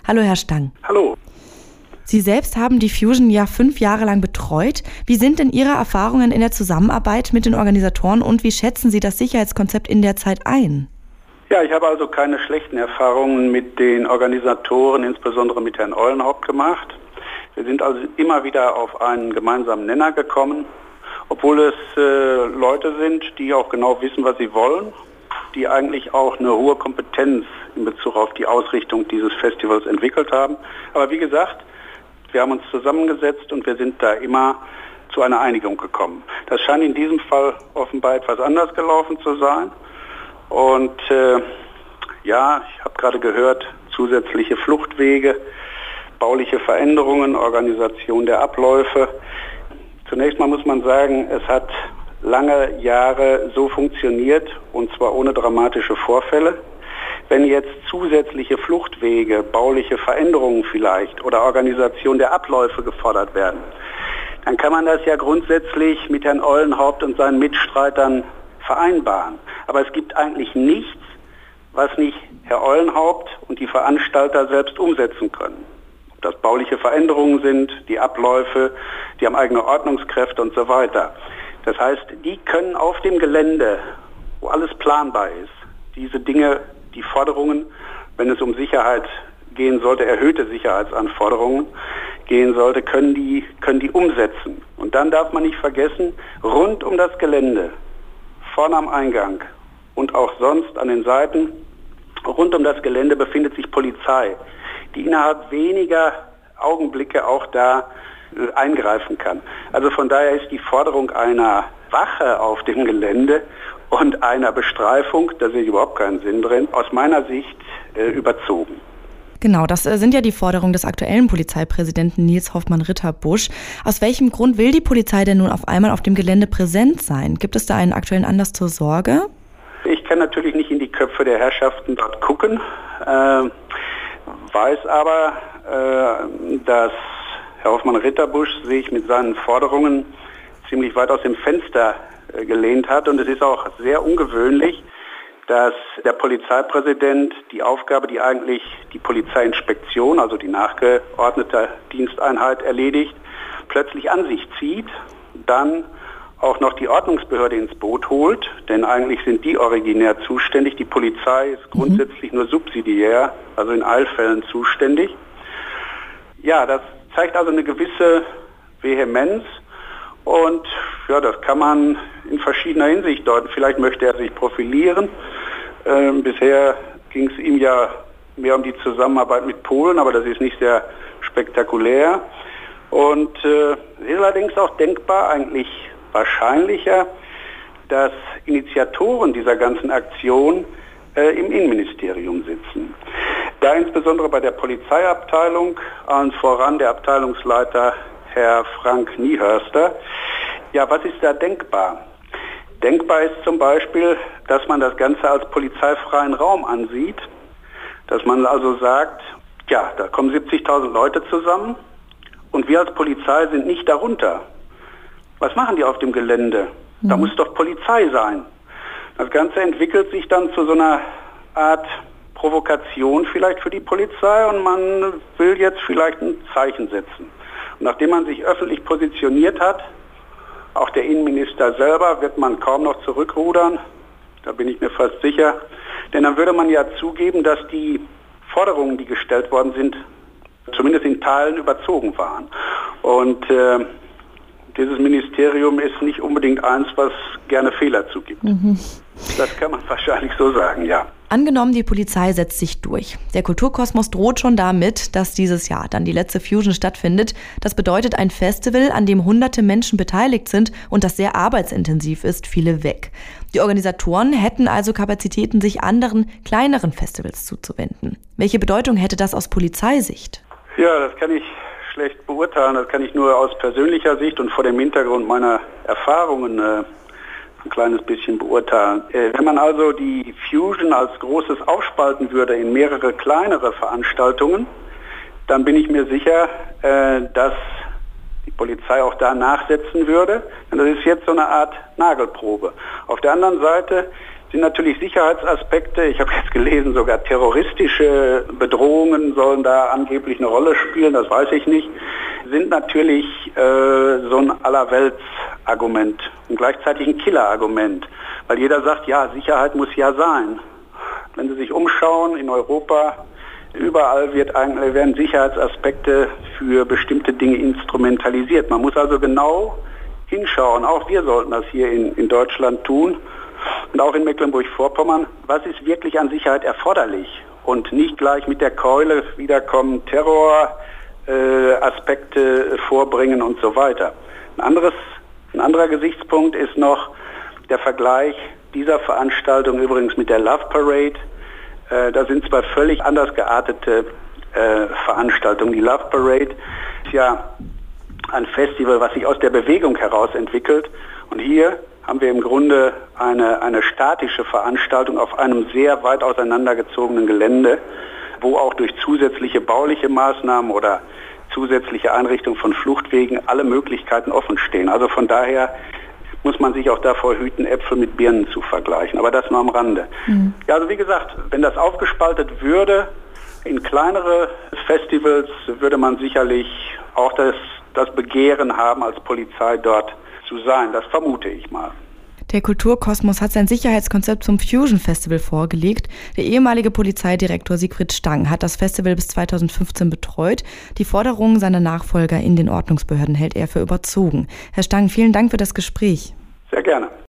Hallo Herr Stang. Hallo. Sie selbst haben die Fusion ja 5 Jahre lang betreut. Wie sind denn Ihre Erfahrungen in der Zusammenarbeit mit den Organisatoren und wie schätzen Sie das Sicherheitskonzept in der Zeit ein? Ja, ich habe also keine schlechten Erfahrungen mit den Organisatoren, insbesondere mit Herrn Eulenhaupt gemacht. Wir sind also immer wieder auf einen gemeinsamen Nenner gekommen, obwohl es Leute sind, die auch genau wissen, was sie wollen, die eigentlich auch eine hohe Kompetenz in Bezug auf die Ausrichtung dieses Festivals entwickelt haben. Aber wie gesagt, wir haben uns zusammengesetzt und wir sind da immer zu einer Einigung gekommen. Das scheint in diesem Fall offenbar etwas anders gelaufen zu sein. Und ich habe gerade gehört, zusätzliche Fluchtwege, bauliche Veränderungen, Organisation der Abläufe. Zunächst mal muss man sagen, es hat lange Jahre so funktioniert und zwar ohne dramatische Vorfälle. Wenn jetzt zusätzliche Fluchtwege, bauliche Veränderungen vielleicht oder Organisation der Abläufe gefordert werden, dann kann man das ja grundsätzlich mit Herrn Eulenhaupt und seinen Mitstreitern vereinbaren. Aber es gibt eigentlich nichts, was nicht Herr Eulenhaupt und die Veranstalter selbst umsetzen können. Ob das bauliche Veränderungen sind, die Abläufe, die haben eigene Ordnungskräfte und so weiter. Das heißt, die können auf dem Gelände, wo alles planbar ist, diese Dinge, die Forderungen, wenn es um Sicherheit gehen sollte, erhöhte Sicherheitsanforderungen gehen sollte, können die umsetzen. Und dann darf man nicht vergessen, rund um das Gelände, vorne am Eingang und auch sonst an den Seiten, rund um das Gelände befindet sich Polizei, die innerhalb weniger Augenblicke auch da eingreifen kann. Also von daher ist die Forderung einer Wache auf dem Gelände und einer Bestreifung, da sehe ich überhaupt keinen Sinn drin, aus meiner Sicht überzogen. Genau, das sind ja die Forderungen des aktuellen Polizeipräsidenten Nils Hoffmann-Ritterbusch. Aus welchem Grund will die Polizei denn nun auf einmal auf dem Gelände präsent sein? Gibt es da einen aktuellen Anlass zur Sorge? Ich kann natürlich nicht in die Köpfe der Herrschaften dort gucken, weiß aber, dass Herr Hoffmann-Ritterbusch sich mit seinen Forderungen ziemlich weit aus dem Fenster gelehnt hat. Und es ist auch sehr ungewöhnlich, dass der Polizeipräsident die Aufgabe, die eigentlich die Polizeiinspektion, also die nachgeordnete Diensteinheit erledigt, plötzlich an sich zieht, dann auch noch die Ordnungsbehörde ins Boot holt, denn eigentlich sind die originär zuständig. Die Polizei ist grundsätzlich nur subsidiär, also in Eilfällen zuständig. Ja, das zeigt also eine gewisse Vehemenz und ja, das kann man in verschiedener Hinsicht deuten. Vielleicht möchte er sich profilieren. Bisher ging es ihm ja mehr um die Zusammenarbeit mit Polen, aber das ist nicht sehr spektakulär. Und es ist allerdings auch denkbar, eigentlich wahrscheinlicher, dass Initiatoren dieser ganzen Aktion im Innenministerium sitzen. Da insbesondere bei der Polizeiabteilung, allen voran der Abteilungsleiter Herr Frank Niehörster. Ja, was ist da denkbar? Denkbar ist zum Beispiel, dass man das Ganze als polizeifreien Raum ansieht, dass man also sagt, ja, da kommen 70.000 Leute zusammen und wir als Polizei sind nicht darunter. Was machen die auf dem Gelände? Da muss doch Polizei sein. Das Ganze entwickelt sich dann zu so einer Art Provokation vielleicht für die Polizei und man will jetzt vielleicht ein Zeichen setzen. Und nachdem man sich öffentlich positioniert hat, auch der Innenminister selber, wird man kaum noch zurückrudern, da bin ich mir fast sicher, denn dann würde man ja zugeben, dass die Forderungen, die gestellt worden sind, zumindest in Teilen überzogen waren. Und dieses Ministerium ist nicht unbedingt eins, was gerne Fehler zugibt. Das kann man wahrscheinlich so sagen, ja. Angenommen, die Polizei setzt sich durch. Der Kulturkosmos droht schon damit, dass dieses Jahr dann die letzte Fusion stattfindet. Das bedeutet ein Festival, an dem hunderte Menschen beteiligt sind und das sehr arbeitsintensiv ist, viele weg. Die Organisatoren hätten also Kapazitäten, sich anderen, kleineren Festivals zuzuwenden. Welche Bedeutung hätte das aus Polizeisicht? Ja, das kann ich schlecht beurteilen. Das kann ich nur aus persönlicher Sicht und vor dem Hintergrund meiner Erfahrungen ein kleines bisschen beurteilen. Wenn man also die Fusion als Großes aufspalten würde in mehrere kleinere Veranstaltungen, dann bin ich mir sicher, dass die Polizei auch da nachsetzen würde. Und das ist jetzt so eine Art Nagelprobe. Auf der anderen Seite sind natürlich Sicherheitsaspekte. Ich habe jetzt gelesen, sogar terroristische Bedrohungen sollen da angeblich eine Rolle spielen, das weiß ich nicht. Sind natürlich so ein Allerweltsargument und gleichzeitig ein Killerargument, weil jeder sagt, ja, Sicherheit muss ja sein. Wenn Sie sich umschauen in Europa, überall werden Sicherheitsaspekte für bestimmte Dinge instrumentalisiert. Man muss also genau hinschauen, auch wir sollten das hier in Deutschland tun und auch in Mecklenburg-Vorpommern, was ist wirklich an Sicherheit erforderlich und nicht gleich mit der Keule wiederkommen, Terroraspekte vorbringen und so weiter. Ein anderer Gesichtspunkt ist noch der Vergleich dieser Veranstaltung übrigens mit der Love Parade. Da sind zwar völlig anders geartete Veranstaltungen. Die Love Parade ist ja ein Festival, was sich aus der Bewegung heraus entwickelt. Und hier haben wir im Grunde eine statische Veranstaltung auf einem sehr weit auseinandergezogenen Gelände, wo auch durch zusätzliche bauliche Maßnahmen oder zusätzliche Einrichtung von Fluchtwegen alle Möglichkeiten offen stehen. Also von daher muss man sich auch davor hüten, Äpfel mit Birnen zu vergleichen. Aber das nur am Rande. Ja, also wie gesagt, wenn das aufgespaltet würde in kleinere Festivals, würde man sicherlich auch das Begehren haben, als Polizei dort zu sein. Das vermute ich mal. Der Kulturkosmos hat sein Sicherheitskonzept zum Fusion Festival vorgelegt. Der ehemalige Polizeidirektor Siegfried Stang hat das Festival bis 2015 betreut. Die Forderungen seiner Nachfolger in den Ordnungsbehörden hält er für überzogen. Herr Stang, vielen Dank für das Gespräch. Sehr gerne.